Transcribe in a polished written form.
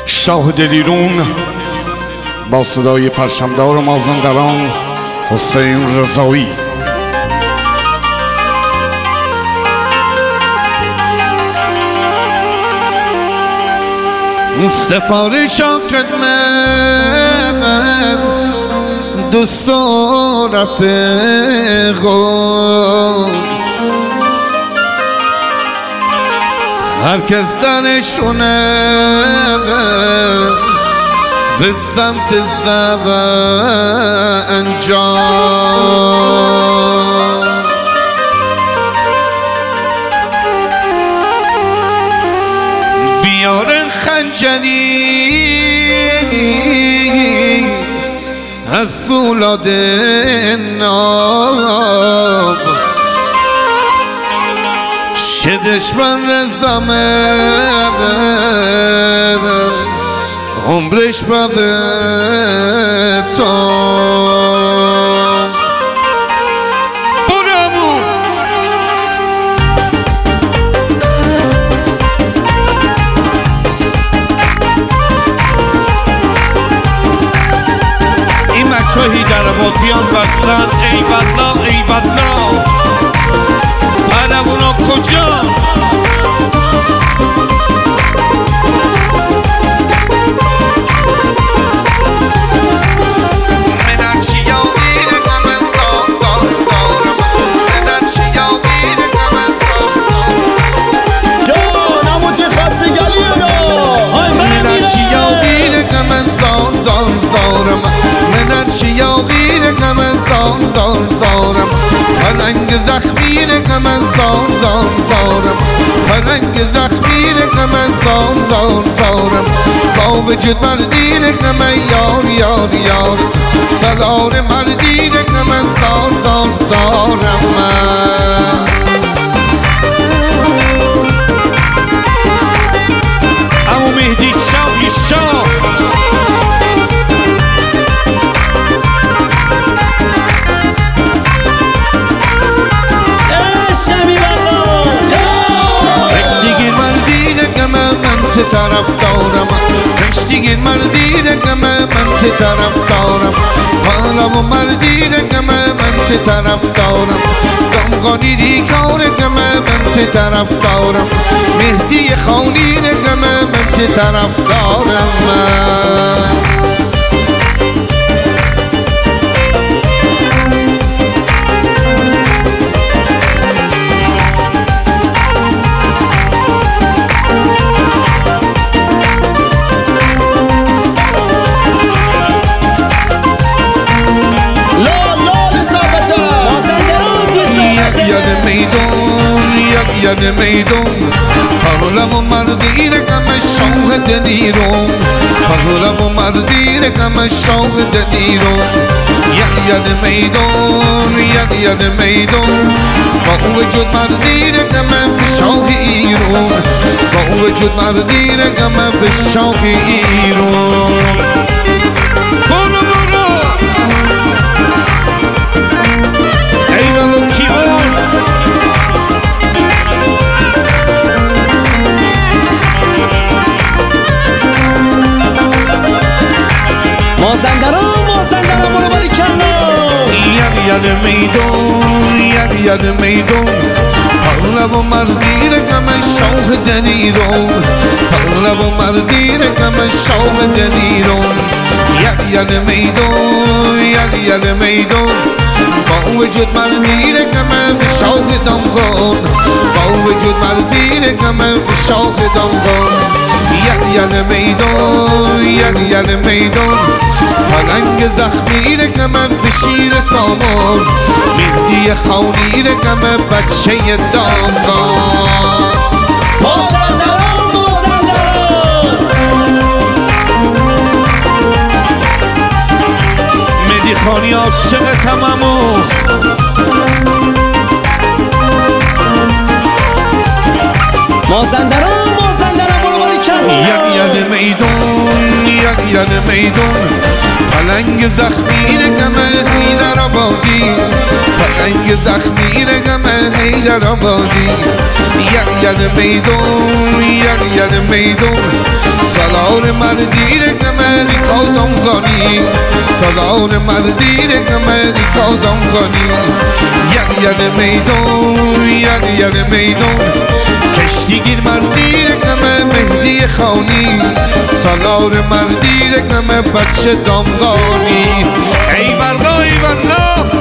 شاه دلیرون با صدای پرچمدار مازندران حسین رضایی. سفارش من دوست و رفیقان هر کس درشونه به سمت زب انجام بیار خنجری از فولاد ناب شدش من رزمه عمرش بده تا برامو این مچاهی در بادیان بطلن ای بدلا ای بدلا پدوونا کجا پلنگ زخمینه که من زارم پلنگ زخمینه که من زارم با وجود مردینه که من یار سلار مردینه که من زارم امو مهدی شاه طرفدارم رشتگی مردینه که من طرفدارم حالا و مردینه که من طرفدارم دمغانی ریکاره که من طرفدارم مهدی خانینه که من طرفدارم یاد میدون حالا و مردینه که من شاهد نیرون حالا و مردینه که من شاهد نیرون یاد میدون با وجود مردینه که من شاه ایرون با وجود مردینه که من شاه ایرون برو ایران کیوان مازندران برو باری کلا یاد میدون حالا و مردینه که من شاهد نیرون حالا و مردینه که من شاهد نیرون یاد میدون با وجود مردینه که من شاهدم کن با وجود مردینه که من شاهدم کن یاد میدون پلنگ زخمینه که من شیر سامان مهدی خانینه که من بچه دامغان مهدی خانی عاشق تمامو مازندران برو باری کلا یاد میدون پلنگ زخمینه که من حیدر آبادی پلنگ زخمینه که من حیدر آبادی یاد میدون سالار مردی رقمری کادام گانی سالار مردی رقمری کادام گانی یر میدون یر میدون کشتیگیر مردی رقم مهدی خانی سالار مردی رقم بچه دامگانی ای والله